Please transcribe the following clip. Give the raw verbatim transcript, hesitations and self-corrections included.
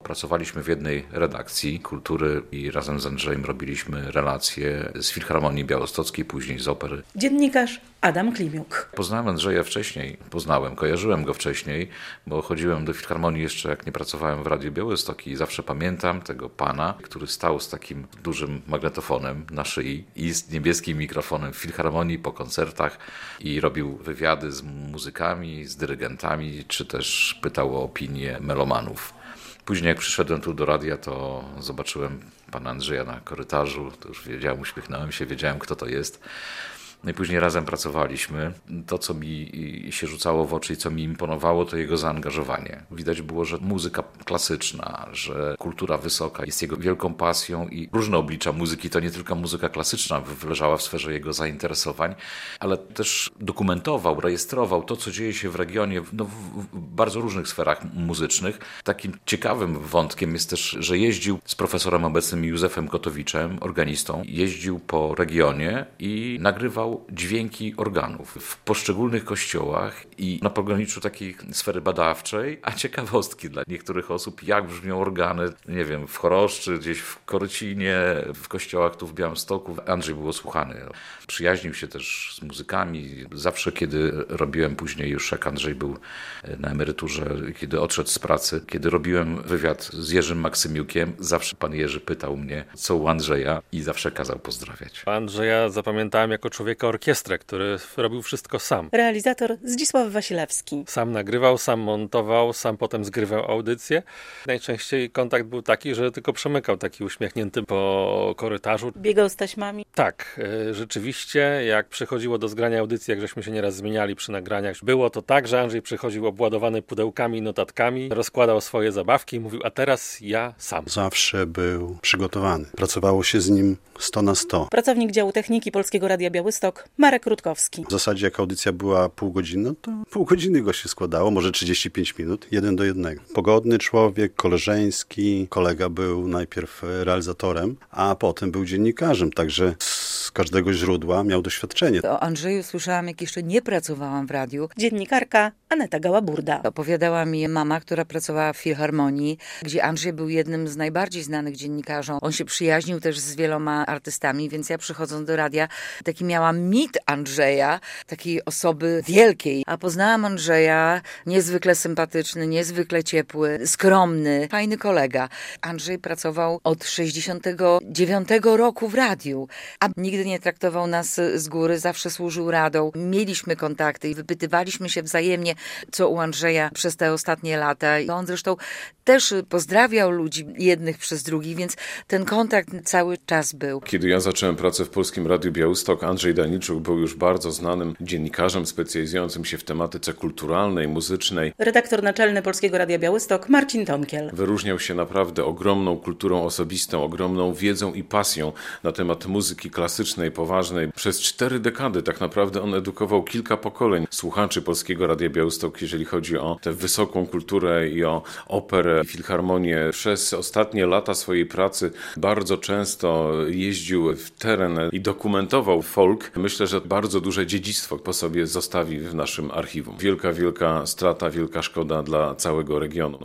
Pracowaliśmy w jednej redakcji kultury i razem z Andrzejem robiliśmy relacje z Filharmonii Białostockiej, później z opery. Dziennikarz Adam Klimiuk. Poznałem Andrzeja wcześniej, poznałem, kojarzyłem go wcześniej, bo chodziłem do Filharmonii jeszcze jak nie pracowałem w Radiu Białystok i zawsze pamiętam tego pana, który stał z takim dużym magnetofonem na szyi i z niebieskim mikrofonem w Filharmonii po koncertach i robił wywiady z muzykami, z dyrygentami, czy też pytał o opinię melomanów. Później jak przyszedłem tu do radia, to zobaczyłem pana Andrzeja na korytarzu, to już wiedziałem, uśmiechnąłem się, wiedziałem kto to jest. No i później razem pracowaliśmy. To, co mi się rzucało w oczy i co mi imponowało, to jego zaangażowanie. Widać było, że muzyka klasyczna, że kultura wysoka jest jego wielką pasją i różne oblicza muzyki, to nie tylko muzyka klasyczna leżała w sferze jego zainteresowań, ale też dokumentował, rejestrował to, co dzieje się w regionie, no, w bardzo różnych sferach muzycznych. Takim ciekawym wątkiem jest też, że jeździł z profesorem obecnym Józefem Kotowiczem, organistą, jeździł po regionie i nagrywał dźwięki organów w poszczególnych kościołach i na pograniczu takiej sfery badawczej, a ciekawostki dla niektórych osób, jak brzmią organy, nie wiem, w Choroszczy, gdzieś w Korycinie, w kościołach tu w Białymstoku. Andrzej był słuchany. Przyjaźnił się też z muzykami. Zawsze, kiedy robiłem później już, jak Andrzej był na emeryturze, kiedy odszedł z pracy, kiedy robiłem wywiad z Jerzym Maksymiukiem, zawsze pan Jerzy pytał mnie, co u Andrzeja i zawsze kazał pozdrawiać. Andrzeja zapamiętałem jako człowieka orkiestrę, który robił wszystko sam. Realizator Zdzisław Wasilewski. Sam nagrywał, sam montował, sam potem zgrywał audycję. Najczęściej kontakt był taki, że tylko przemykał taki uśmiechnięty po korytarzu. Biegał z taśmami? Tak, rzeczywiście, jak przychodziło do zgrania audycji, jak żeśmy się nieraz zmieniali przy nagraniach, było to tak, że Andrzej przychodził obładowany pudełkami, notatkami, rozkładał swoje zabawki i mówił, a teraz ja sam. Zawsze był przygotowany. Pracowało się z nim sto na sto. Pracownik działu techniki Polskiego Radia Białystok, Marek Rutkowski. W zasadzie jak audycja była pół godziny, to pół godziny go się składało, może trzydzieści pięć minut, jeden do jednego. Pogodny człowiek, koleżeński, kolega był najpierw realizatorem, a potem był dziennikarzem, także z każdego źródła miał doświadczenie. O Andrzeju słyszałam, jak jeszcze nie pracowałam w radiu. Dziennikarka Aneta Gała-Burda. Opowiadała mi mama, która pracowała w Filharmonii, gdzie Andrzej był jednym z najbardziej znanych dziennikarzy. On się przyjaźnił też z wieloma artystami, więc ja przychodząc do radia, taki miałam mit Andrzeja, takiej osoby wielkiej. A poznałam Andrzeja, niezwykle sympatyczny, niezwykle ciepły, skromny, fajny kolega. Andrzej pracował od sześćdziesiątego dziewiątego roku w radiu, a nigdy nie traktował nas z góry, zawsze służył radą. Mieliśmy kontakty i wypytywaliśmy się wzajemnie, co u Andrzeja przez te ostatnie lata. On zresztą też pozdrawiał ludzi jednych przez drugich, więc ten kontakt cały czas był. Kiedy ja zacząłem pracę w Polskim Radiu Białystok, Andrzej Daniczuk był już bardzo znanym dziennikarzem specjalizującym się w tematyce kulturalnej, muzycznej. Redaktor naczelny Polskiego Radia Białystok Marcin Tomkiel. Wyróżniał się naprawdę ogromną kulturą osobistą, ogromną wiedzą i pasją na temat muzyki klasycznej, poważnej. Przez cztery dekady tak naprawdę on edukował kilka pokoleń słuchaczy Polskiego Radia Białystok, jeżeli chodzi o tę wysoką kulturę i o operę, filharmonię. Przez ostatnie lata swojej pracy bardzo często jeździł w teren i dokumentował folk. Myślę, że bardzo duże dziedzictwo po sobie zostawi w naszym archiwum. Wielka, wielka strata, wielka szkoda dla całego regionu.